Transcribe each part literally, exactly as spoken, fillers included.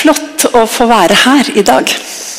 flott å få være her i dag.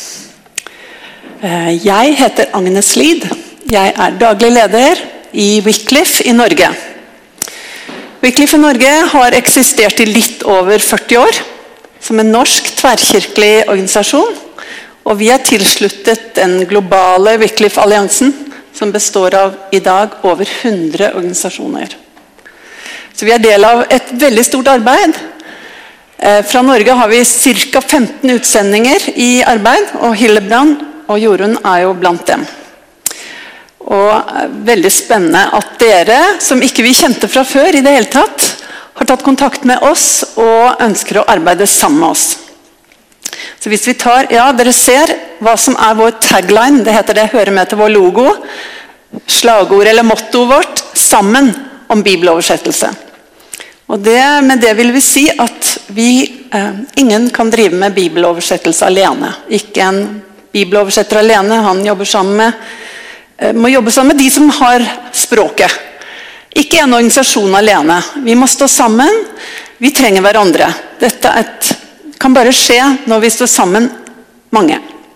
Jeg heter Agnes Lid. Jeg er daglig leder i Wycliffe i Norge. Wycliffe i Norge har eksistert i litt over førti år, som en norsk tverrkirkelig organisasjon, og vi er tilsluttet den globale Wycliffe-alliansen, som består av i dag over hundre organisasjoner. Så vi er del av et veldig stort arbeid. Fra Norge har vi ca. femten utsendinger i arbeid, og Hillebrand og Jorunn er jo blant dem. Og veldig spennende at dere, som ikke vi kjente fra før i det hele tatt, har tatt kontakt med oss og ønsker å arbeide sammen med oss. Så hvis vi tar, ja, dere ser hva som er vår tagline, det heter det, hører med til vår logo, slagord eller motto vårt, sammen om bibeloversettelse. Og det, med det vil vi si at vi, eh, ingen kan drive med bibeloversettelse alene. Ikke en bibeloversetter alene, han jobber sammen med, eh, må jobbe sammen med de som har språket. Ikke en organisasjon alene. Vi må stå sammen, vi trenger hverandre. Dette er et kan bare skje når vi står sammen mange.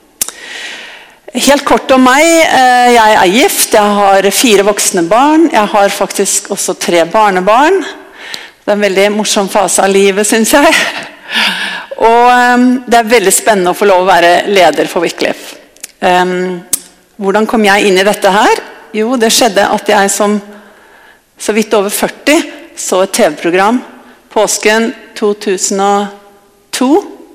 Helt kort om meg, jeg er gift, jeg har fire voksne barn, jeg har faktisk også tre barnebarn. Det er en veldig morsom fase av livet, synes jeg. Og det er veldig spennende å få lov å være leder for Wycliffe. Hvordan kom jeg inn i dette her? Jo, det skjedde at jeg som så vidt over førti så et tv-program, påsken to tusen og to.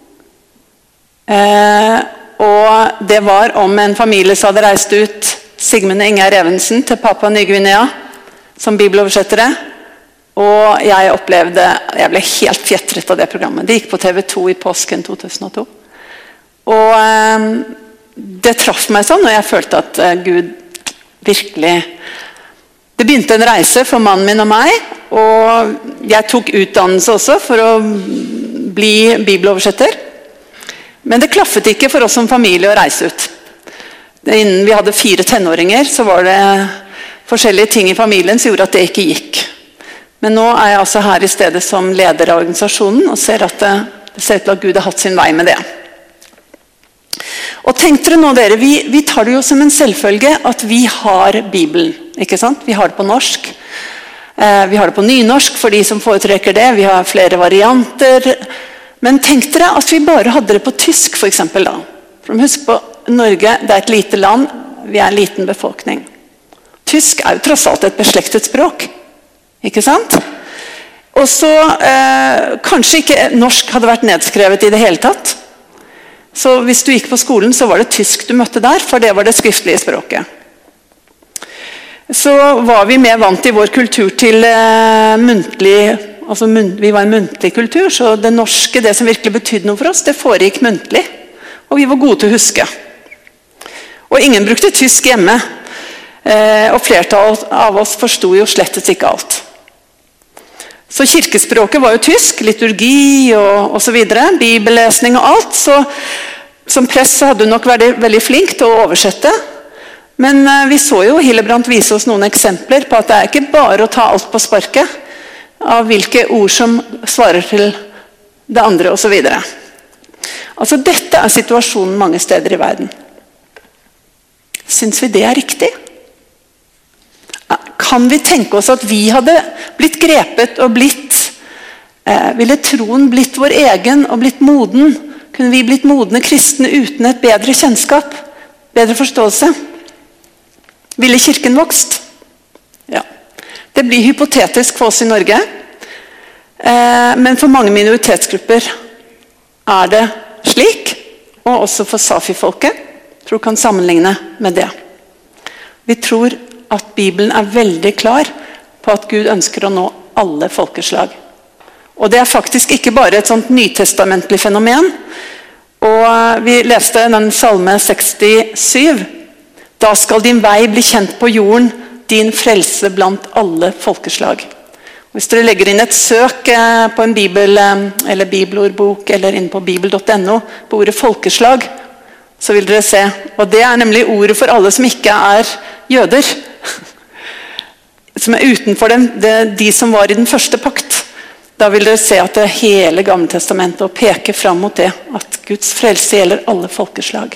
Eh, og det var om en familie som hadde reist ut Sigmund og Ingjerd Evensen til Papua Ny-Guinea som bibeloversettere. Og jeg opplevde, jeg ble helt fjettret av det programmet. Det gikk på T V to i påsken to tusen og to. Og eh, det traff meg sånn, og jeg følte at eh, Gud virkelig... Det begynte en reise for mannen min og meg, og jeg tok utdannelse også for å bli bibeloversetter. Men det klaffet ikke for oss som familie å reise ut. Innen vi hadde fire tenåringer, så var det forskjellige ting i familien som gjorde at det ikke gikk. Men nå er jeg altså her i stedet som leder av organisasjonen, og ser at det, det ser ut til at Gud har hatt sin vei med det. Og tenk dere nå dere, vi, vi tar det jo som en selvfølge at vi har Bibelen, ikke sant? Vi har det på norsk, eh, vi har det på nynorsk for de som foretrekker det, vi har flere varianter. Men tenk dere at vi bare hadde det på tysk for eksempel da. For husk på, Norge, det er et lite land, vi er en liten befolkning. Tysk er jo tross alt et beslektet språk, ikke sant? Og så eh, kanskje ikke norsk hadde vært nedskrevet i det hele tatt. Så hvis du gikk på skolen, så var det tysk du møtte der, for det var det skriftlige språket. Så var vi mer vant i vår kultur til eh, muntlig, altså mun, vi var en muntlig kultur, så det norske, det som virkelig betydde noe for oss, det foregikk muntlig. Og vi var gode til å huske. Og ingen brukte tysk hjemme, eh, og flertallet av oss forstod jo slettes ikke alt. Så kirkespråket var jo tysk, liturgi og, og så videre, bibellesning og alt. Så som prest så hadde du nok vært veldig flink til å oversette. Men eh, vi så jo Hillebrand vise oss noen eksempler på at det er ikke bare å ta alt på sparket av hvilke ord som svarer til det andre og så videre. Altså dette er situasjonen mange steder i verden. Syns vi det er riktig? Kan vi tenke oss at vi hadde blitt grepet og blitt, eh, ville troen blitt vår egen og blitt moden? Kunne vi blitt modne kristne uten et bedre kjennskap, bedre forståelse? Ville kirken vokst? Ja. Det blir hypotetisk for oss i Norge, eh, men for mange minoritetsgrupper er det slik, og også for Safi-folket, tror jeg kan sammenligne med det. Vi tror at Bibelen er veldig klar på at Gud ønsker å nå alle folkeslag. Og det er faktisk ikke bare et sånt nytestamentlig fenomen. Og vi leste den salme sekstisju. Da skal din vei bli kjent på jorden, din frelse blant alle folkeslag. Hvis dere legger inn et søk på en bibel, eller bibelordbok, eller inn på bibel punktum no, på ordet folkeslag, så vil dere se. Og det er nemlig ordet for alle som ikke er jøder. Som er utenfor dem, det, de som var i den første pakt. Da vil dere se at det er hele Gamle testamentet og peker fram mot det, at Guds frelse gjelder alle folkeslag.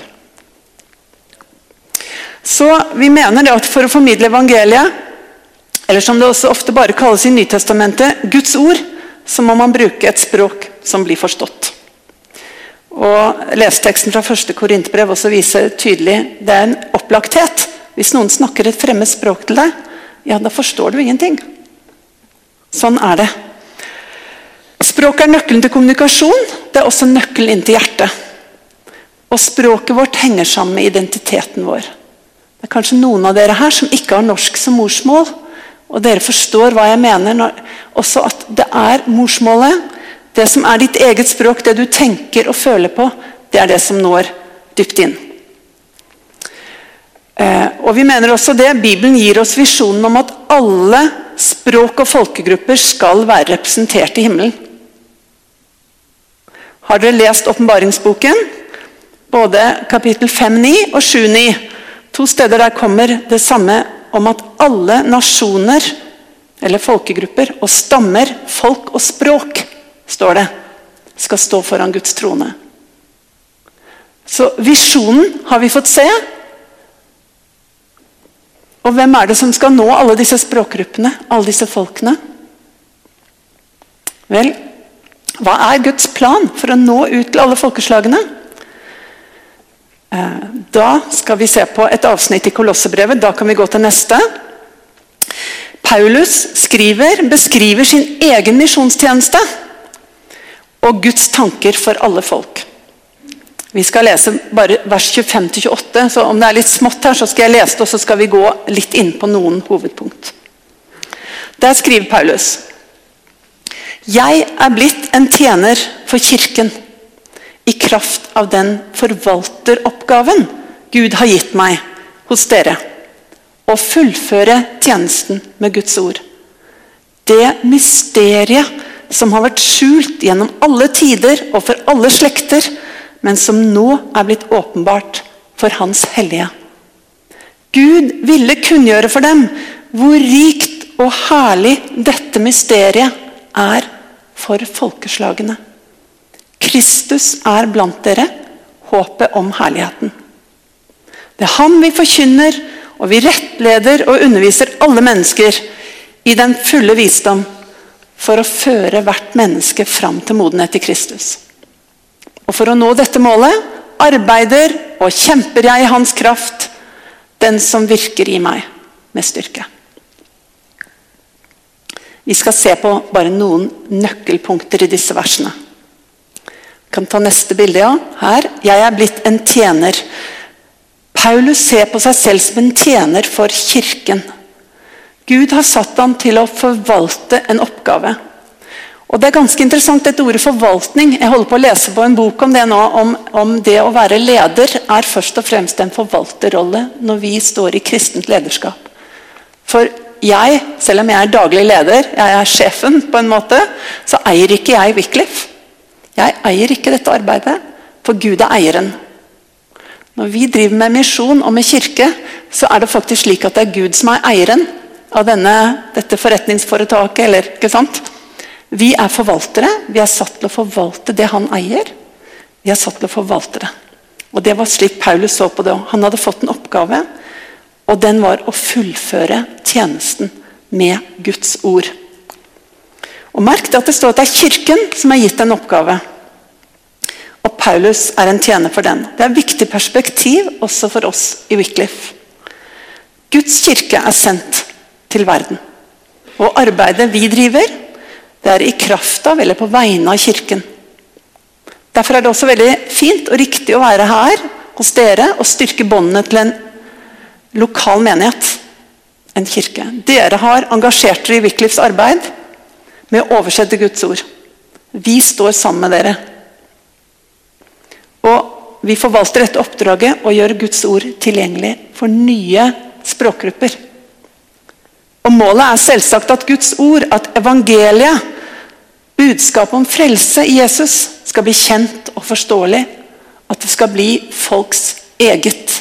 Så vi mener det at for å formidle evangeliet, eller som det også ofte bare kalles i Nytestamentet, Guds ord, så må man bruke et språk som blir forstått. Og lesteksten fra første Korinterbrev også viser tydelig, det er en opplagthet. Hvis noen snakker et fremmed språk til deg, ja, da forstår du ingenting. Sånn er det. Språk er nøkkelen til kommunikasjon, det er også nøkkelen inn til hjertet. Og språket vårt henger sammen med identiteten vår. Det er kanskje noen av dere her som ikke har norsk som morsmål, og dere forstår hva jeg mener, når, også at det er morsmålet, det som er ditt eget språk, det du tenker og føler på, det er det som når dypt inn. Eh, og vi mener også det, Bibelen gir oss visjonen om at alle språk og folkegrupper skal være representert i himmelen. Har dere lest åpenbaringsboken? Både kapittel fem ni og sju ni. To steder der kommer det samme om at alle nasjoner, eller folkegrupper, og stammer, folk og språk, står det, skal stå foran Guds trone. Så visjonen har vi fått se. Og hvem er det som skal nå alle disse språkgruppene, alle disse folkene? Vel, hva er Guds plan for å nå ut til alle folkeslagene? Da skal vi se på et avsnitt i Kolossebrevet, da kan vi gå til neste. Paulus skriver, beskriver sin egen misjonstjeneste og Guds tanker for alle folk. Vi skal lese bare vers tjuefem til tjueåtte, så om det er litt smått her, så skal jeg lese det, og så skal vi gå litt inn på noen hovedpunkt. Der skriver Paulus: Jeg er blitt en tjener for kirken, i kraft av den forvalteroppgaven Gud har gitt meg hos dere, å fullføre tjenesten med Guds ord. Det mysteriet som har vært skjult gjennom alle tider og for alle slekter, men som nå er blitt åpenbart for hans hellige. Gud ville kunngjøre for dem hvor rikt og herlig dette mysteriet er for folkeslagene. Kristus er blant dere, håpet om herligheten. Det er han vi forkynner, og vi rettleder og underviser alle mennesker i den fulle visdom for å føre hvert menneske fram til modenhet i Kristus. Og for å nå dette målet arbeider og kjemper jeg i hans kraft, den som virker i meg med styrke. Vi skal se på bare noen nøkkelpunkter i disse versene. Vi kan ta neste bilde, ja. Her. Jeg er blitt en tjener. Paulus ser på seg selv som en tjener for kirken. Gud har satt ham til å forvalte en oppgave. Og det er ganske interessant, dette ordet forvaltning. Jeg holder på å lese på en bok om det nå, om, om det å være leder er først og fremst en forvalterrolle når vi står i kristent lederskap. For jeg, selv om jeg er daglig leder, jeg er sjefen på en måte, så eier ikke jeg Wycliffe. Jeg eier ikke dette arbeidet, for Gud er eieren. Når vi driver med misjon og med kirke, så er det faktisk slik at det er Gud som er eieren av denne, dette forretningsforetaket, eller ikke sant? Vi er forvaltere, vi er satt til å forvalte det han eier. Vi er satt til å forvalte det. Og det var slik Paulus så på det. Han hadde fått en oppgave, og den var å fullføre tjenesten med Guds ord. Og merk det at det står at det er kirken som har gitt en oppgave. Og Paulus er en tjener for den. Det er et viktig perspektiv også for oss i Wycliffe. Guds kirke er sendt til verden. Og arbeidet vi driver, det er i kraft av eller på vegne av kirken. Derfor er det også veldig fint og riktig å være her hos dere og styrke båndene til en lokal menighet, en kirke. Dere har engasjert dere i Wycliffes arbeid med å oversette Guds ord. Vi står sammen med dere. Og vi forvalter dette oppdraget og gjør Guds ord tilgjengelig for nye språkgrupper. Og målet er selvsagt at Guds ord, at evangeliet, budskapet om frelse i Jesus, skal bli kjent og forståelig. At det skal bli folks eget.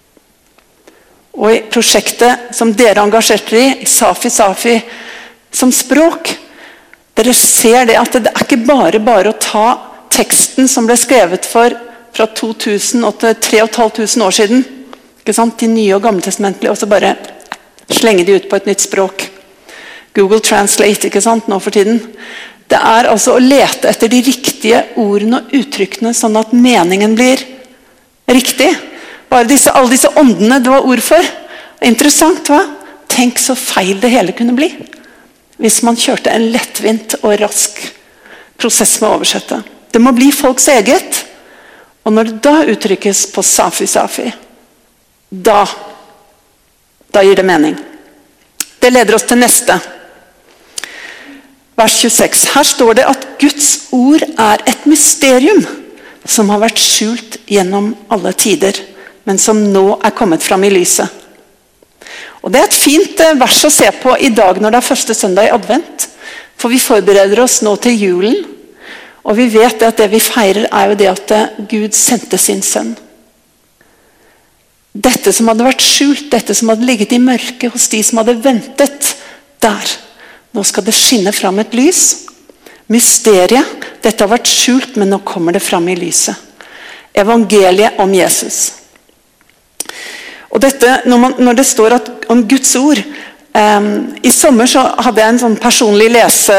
Og i prosjektet som dere engasjerte i, Safi Safi, som språk, Dere ser det at det er ikke bare bare å ta teksten som ble skrevet for fra to tusen og til tre og et halvt tusen år siden, ikke sant? De nye og gammeltestamentlige, og så bare slenge de ut på et nytt språk. Google Translate, ikke sant, nå for tiden. Det er altså å lete etter de riktige ordene og uttrykkene, sånn at meningen blir riktig. Bare disse, alle disse åndene det var ord for. Interessant, hva? Tenk så feil det hele kunne bli, hvis man kjørte en lettvint og rask prosess med å oversette. Det må bli folks eget, og når det da uttrykkes på safi-safi, da, da gir det mening. Det leder oss til neste. Vers tjueseks. Her står det at Guds ord er et mysterium som har vært skjult gjennom alle tider, men som nå er kommet fram i lyset. Og det er et fint vers å se på i dag når det er første søndag i advent, for vi forbereder oss nå til julen, og vi vet at det vi feirer er jo det at Gud sendte sin sønn. Dette som hadde vært skjult, dette som hadde ligget i mørket hos de som hadde ventet der. Nå skal det skinne fram et lys. Mysteriet, dette har vært skjult, men nå kommer det fram i lyset. Evangeliet om Jesus. Og dette, når, man, når det står at, om Guds ord, um, i sommer så hadde jeg en sånn personlig lese,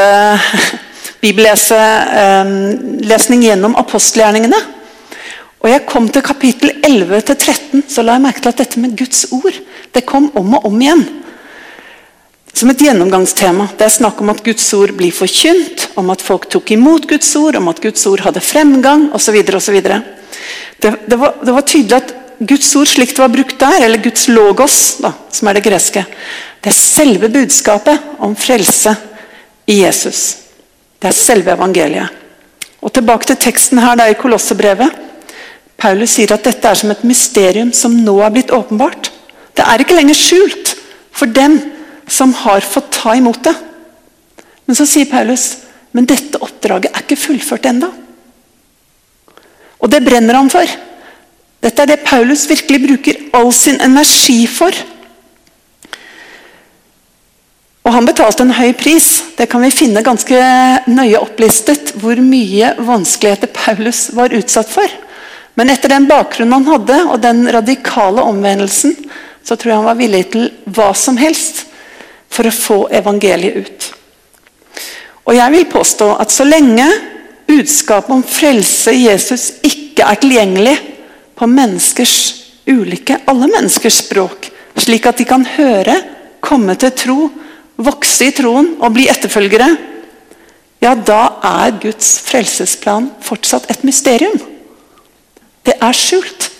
bibellesning um, gjennom apostelgjerningene. Og jeg kom til kapittel elleve til tretten, så la jeg merke til at dette med Guds ord, det kom om og om igjen. Som et gjennomgangstema. Det er snakk om at Guds ord blir forkynt, om at folk tok imot Guds ord, om at Guds ord hadde fremgang, og så videre og så videre. Det, det, var, det var tydelig at Guds ord slik det var brukt der, eller Guds logos, da, som er det greske, det er selve budskapet om frelse i Jesus. Det er selve evangeliet. Og tilbake til teksten her da i Kolossebrevet. Paulus sier at dette er som et mysterium som nå er blitt åpenbart. Det er ikke lenger skjult for dem som har fått ta imot det. Men så sier Paulus, men dette oppdraget er ikke fullført enda. Og det brenner han for. Dette er det Paulus virkelig bruker all sin energi for. Og han betalte en høy pris. Det kan vi finne ganske nøye opplistet hvor mye vanskeligheter Paulus var utsatt for. Men etter den bakgrunnen han hadde, og den radikale omvendelsen, så tror jeg han var villig til hva som helst for å få evangeliet ut. Og jeg vil påstå at så lenge budskapet om frelse i Jesus ikke er tilgjengelig på menneskers ulike, alle menneskers språk, slik at de kan høre, komme til tro, vokse i troen og bli etterfølgere, ja, da er Guds frelsesplan fortsatt et mysterium. Det er skjult.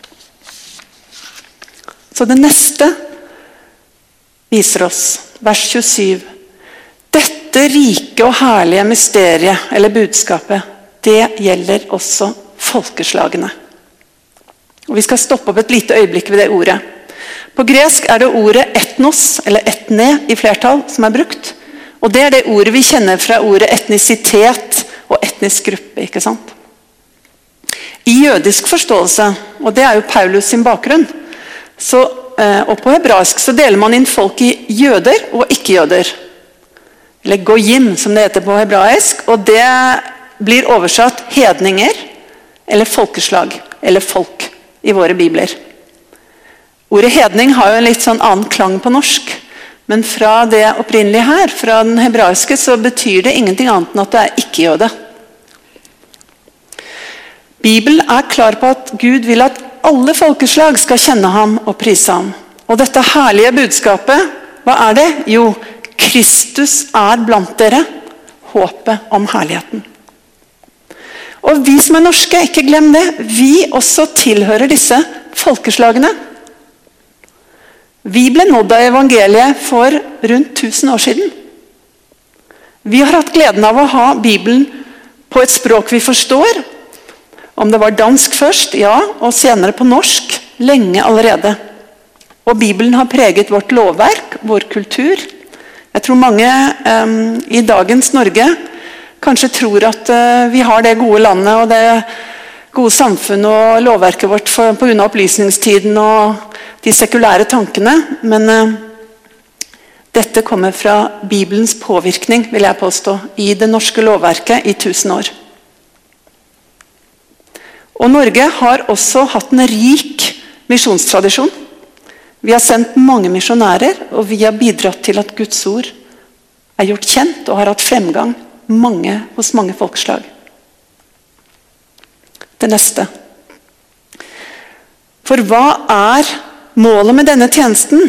Så det neste viser oss, vers tjuesyv. Dette rike og herlige mysteriet, eller budskapet, det gjelder også folkeslagene. Og vi skal stoppe opp et lite øyeblikk ved det ordet. På gresk er det ordet etnos, eller etne i flertall, som er brukt. Og det er det ordet vi kjenner fra ordet etnisitet og etnisk gruppe, ikke sant? I jødisk forståelse, og det er jo Paulus sin bakgrunn, så, og på hebraisk så deler man inn folk i jøder og ikke-jøder. Eller goyim, som det heter på hebraisk, og det blir oversatt hedninger, eller folkeslag, eller folk i våre bibler. Ordet hedning har jo en litt sånn annen klang på norsk, men fra det opprinnelige her, fra den hebraiske, så betyr det ingenting annet enn at det er ikke-jøde. Bibelen er klar på at Gud vil at alle folkeslag skal kjenne ham og prise ham. Og dette herlige budskapet, hva er det? Jo, Kristus er blant dere, håpet om herligheten. Og vi som er norske, ikke glem det, vi også tilhører disse folkeslagene. Vi ble nådd av evangeliet for rundt tusen år siden. Vi har hatt gleden av å ha Bibelen på et språk vi forstår. Om det var dansk først, ja, og senere på norsk, lenge allerede. Og Bibelen har preget vårt lovverk, vår kultur. Jeg tror mange um, i dagens Norge kanskje tror at uh, vi har det gode landet og det gode samfunnet og lovverket vårt for, på grunn av opplysningstiden og de sekulære tankene, men uh, Dette kommer fra Bibelens påvirkning, vil jeg påstå, i det norske lovverket i tusen år. Og Norge har også hatt en rik misjonstradisjon. Vi har sendt mange misjonærer, og vi har bidratt til at Guds ord er gjort kjent og har hatt fremgang mange, hos mange folkeslag. Det neste. For hva er målet med denne tjenesten?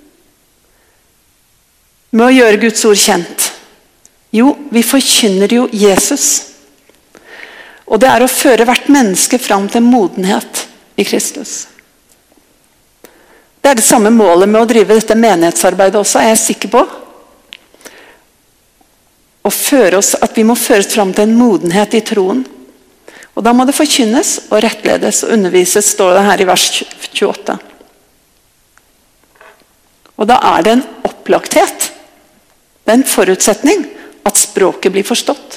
Med å gjøre Guds ord kjent? Jo, vi forkynner jo Jesus. Og det er å føre hvert menneske fram til modenhet i Kristus. Det er det samme målet med å drive dette menighetsarbeidet også, er jeg sikker på. Å føre oss, at vi må føres fram til en modenhet i troen. Og da må det forkynnes og rettledes og undervises, står det her i vers tjueåtte. Og da er det en opplagthet. Det er en forutsetning at språket blir forstått.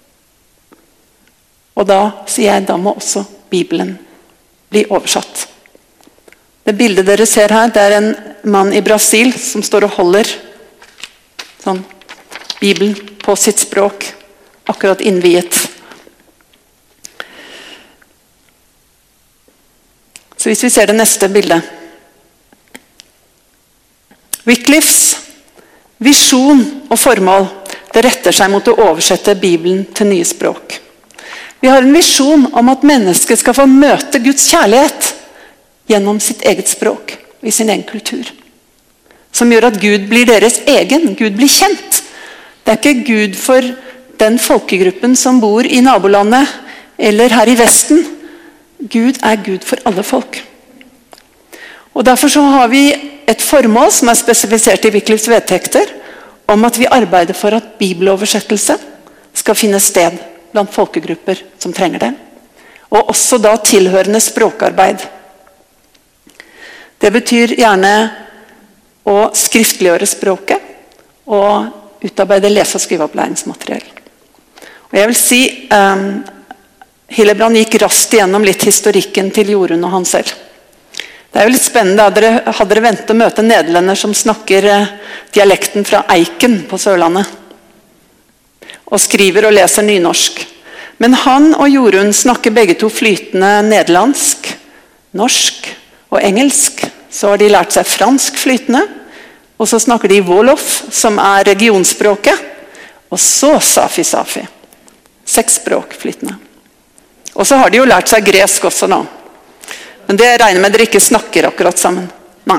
Og da, sier jeg, da må også Bibelen bli oversatt. Det bildet dere ser her, det er en mann i Brasil som står og holder sånn, Bibelen på sitt språk, akkurat innviet. Så hvis vi ser det neste bildet. Wycliffes visjon og formål, det retter seg mot å oversette Bibelen til nye språk. Vi har en visjon om at mennesket skal få møte Guds kjærlighet gjennom sitt eget språk og i sin egen kultur. Som gjør at Gud blir deres egen, Gud blir kjent. Det er ikke Gud for den folkegruppen som bor i nabolandet eller her i Vesten. Gud er Gud for alle folk. Og derfor så har vi et formål som er spesifisert i Wycliffes vedtekter, om at vi arbeider for at bibeloversettelse skal finne sted blant folkegrupper som trenger det. Og også da tilhørende språkarbeid. Det betyr gjerne å skriftliggjøre språket og utarbeide lese- og skriveopplæringsmateriell. Og jeg vil si um, Hillebrand gikk raskt igjennom litt historikken til Jorunn og han selv. Det er jo litt spennende, hadde dere, hadde dere ventet å møte en nederlender som snakker eh, dialekten fra Eiken på Sørlandet. Og skriver og leser nynorsk. Men han og Jorunn snakker begge to flytende nederlandsk, norsk og engelsk. Så har de lært seg fransk flytende, og så snakker de wolof, som er regionspråket, og så safi-safi. Seks språk flytende. Og så har de jo lært seg gresk også nå. Men det regner med dere ikke snakker akkurat sammen. Nei.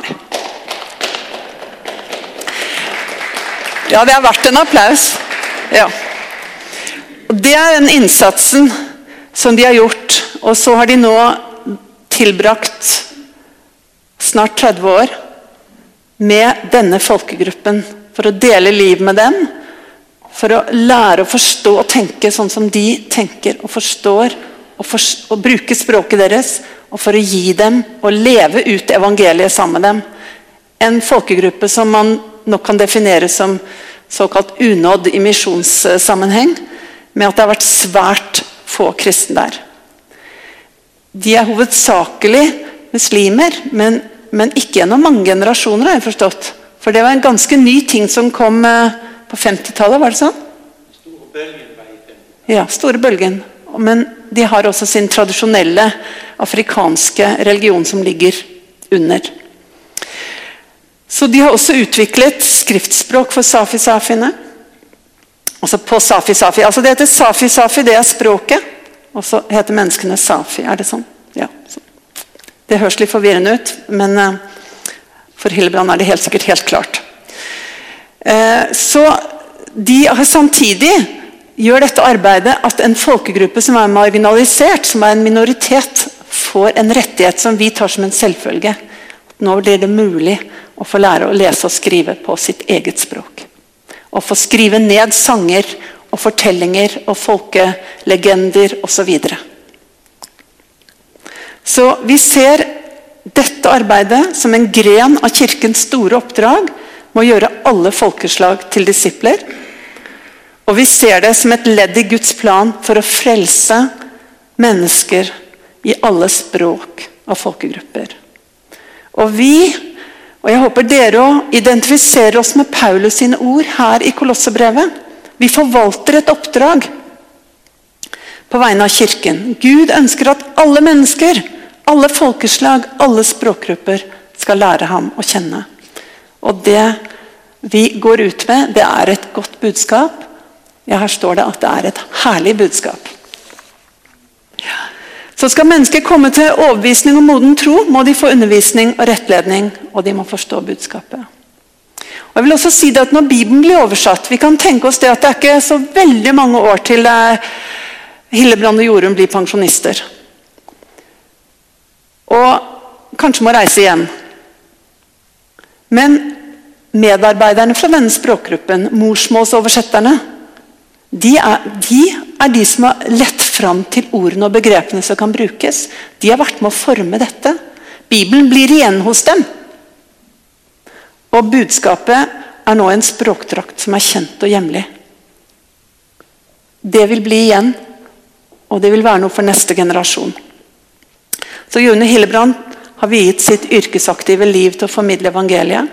Ja, det har vært en applaus. Ja. Og det er den innsatsen som de har gjort. Og så har de nå tilbrakt snart tretti år med denne folkegruppen for å dele liv med dem, for å lære å forstå og tenke sånn som de tenker og forstår, og, for, og bruke språket deres, og for å gi dem og leve ut evangeliet sammen med dem. En folkegruppe som man nok kan definere som såkalt unådd i misjonssammenheng, med at det har vært svært få kristne der. De er hovedsakelig muslimer, men, men ikke gjennom mange generasjoner, har jeg forstått. For det var en ganske ny ting som kom på femtitallet, var det sånn? Store bølgen var i femtitallet. Ja, store bølgen. Men de har også sin tradisjonelle afrikanske religion som ligger under. Så de har også utviklet skriftspråk for safi-safiene. Altså på safi-safi. Altså det heter safi-safi, det er språket. Og så heter menneskene safi. Er det sånn? Ja. Så. Det høres litt forvirrende ut, men uh, for Hillebrand er det helt sikkert helt klart. Uh, så de har samtidig gjør dette arbeidet at en folkegruppe som er marginalisert, som er en minoritet, får en rettighet som vi tar som en selvfølge. Nå blir det mulig å få lære å lese og skrive på sitt eget språk. Å få skrive ned sanger og fortellinger og folkelegender og så videre. Så vi ser dette arbeidet som en gren av kirkens store oppdrag med å gjøre alle folkeslag til disipler. Og vi ser det som et ledd i Guds plan for å frelse mennesker i alle språk og folkegrupper. Og vi Og jeg håper dere også identifiserer oss med Paulus sine ord her i Kolossebrevet. Vi forvalter et oppdrag på vegne av kirken. Gud ønsker at alle mennesker, alle folkeslag, alle språkgrupper skal lære ham å kjenne. Og det vi går ut med, det er et godt budskap. Ja, her står det at det er et herlig budskap. Så skal mennesker komme til overbevisning og moden tro, må de få undervisning og rettledning, og de må forstå budskapet. Og jeg vil også si det at når Bibelen blir oversatt, vi kan tenke oss det at det er ikke så veldig mange år til Hillebrand og Jorunn blir pensjonister. Og kanskje må reise hjem. Men medarbeiderne fra denne språkgruppen, morsmålsoversetterne, de er, de er de som har lett fram til ordene og begrepene som kan brukes. De har vært med å forme dette. Bibelen blir igjen hos dem. Og budskapet er nå en språkdrakt som er kjent og hjemlig. Det vil bli igjen, og det vil være noe for neste generasjon. Så Jorunn Hillebrand har viet sitt yrkesaktive liv til å formidle evangeliet.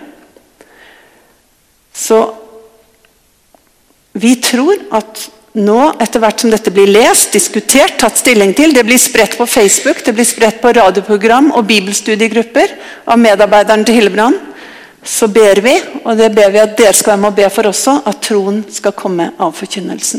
Så vi tror at nå, etter hvert som dette blir lest, diskutert, tatt stilling til, det blir spredt på Facebook, det blir spredt på radioprogram og bibelstudiegrupper av medarbeiderne til Hillebrand, så ber vi, og det ber vi at dere skal være med å be for også, at troen skal komme av forkynnelsen.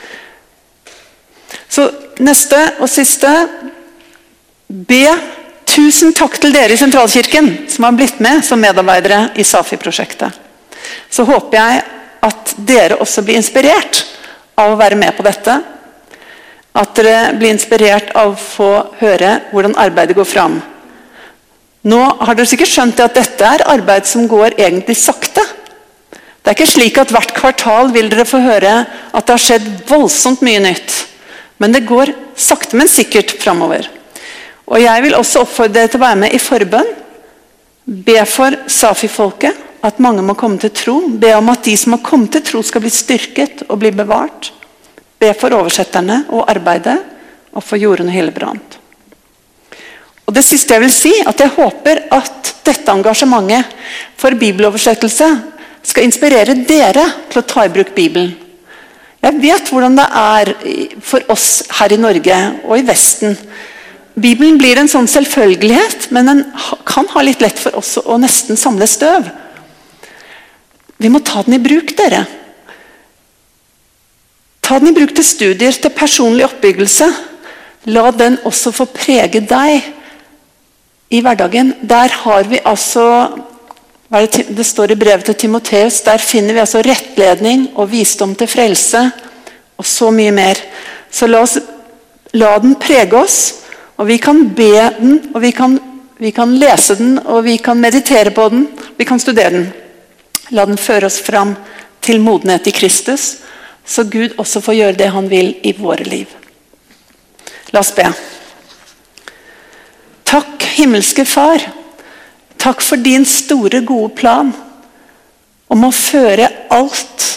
Så neste og siste, be tusen takk til dere i Sentralkirken som har blitt med som medarbeidere i Safi-prosjektet. Så håper jeg at dere også blir inspirert av å være med på dette. At dere blir inspirert av å få høre hvordan arbeidet går fram. Nå har dere sikkert skjønt at dette er arbeid som går egentlig sakte. Det er ikke slik at hvert kvartal vil dere få høre at det har skjedd voldsomt mye nytt. Men det går sakte, men sikkert fremover. Og jeg vil også oppfordre dere til å være med i forbønn. Be for Safi-folket, at mange må komme til tro. Be om at de som har kommet til tro skal bli styrket og bli bevart. Be for oversetterne og arbeidet, og for Jorunn Hillebrand. Og det siste jeg vil si, at jeg håper at dette engasjementet for bibeloversettelse skal inspirere dere til å ta i bruk Bibelen. Jeg vet hvordan det er for oss her i Norge og i Vesten. Bibelen blir en sånn selvfølgelighet, men den kan ha litt lett for oss å nesten samle støv. Vi må ta den i bruk, dere. Ta den i bruk til studier, til personlig oppbyggelse. La den også få prege deg i hverdagen. Der har vi altså, det står i brevet til Timoteus, der finner vi altså rettledning og visdom til frelse, og så mye mer. Så la, oss, la den prege oss, og vi kan be den, og vi kan, vi kan lese den, og vi kan meditere på den, vi kan studere den. La den føre oss fram til modenhet i Kristus, så Gud også får gjøre det han vil i våre liv. La oss be. Takk, himmelske Far. Takk for din store, gode plan om å føre alt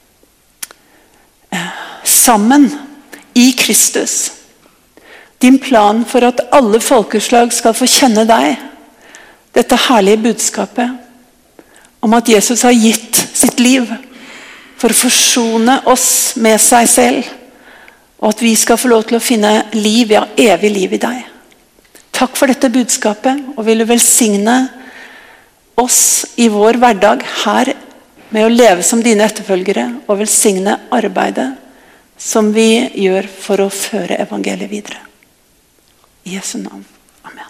sammen i Kristus. Din plan for at alle folkeslag skal få kjenne deg. Dette herlige budskapet om at Jesus har gitt sitt liv for å forsone oss med seg selv, og at vi skal få lov til å finne liv, ja, evig liv i deg. Takk for dette budskapet, og vil du velsigne oss i vår hverdag her med å leve som dine etterfølgere, og velsigne arbeidet som vi gjør for å føre evangeliet videre. I Jesu navn. Amen.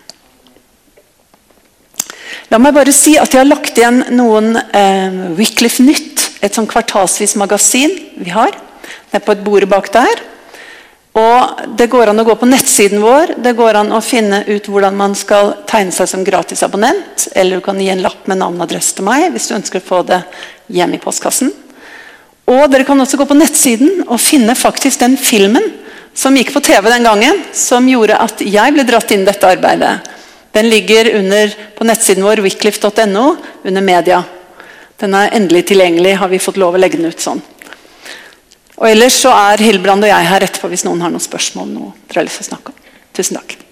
La meg bare si at jeg har lagt igjen noen eh, Wycliffe Nytt, et sånn kvartalsvis magasin vi har. Det er på et bord bak der. Og det går an å gå på nettsiden vår. Det går an å finne ut hvordan man skal tegne seg som gratis abonnent. Eller du kan gi en lapp med navn og adresse til meg, hvis du ønsker å få det hjem i postkassen. Og dere kan også gå på nettsiden og finne faktisk den filmen som gikk på T V den gangen, som gjorde at jeg ble dratt inn i dette arbeidet. Den ligger under, på nettsiden vår, wycliffe punktum no, under media. Den er endelig tilgjengelig, har vi fått lov å legge den ut sånn. Og ellers så er Hillebrand og jeg her etterpå hvis noen har noen spørsmål, noe dere har lyst til å snakke om. Tusen takk.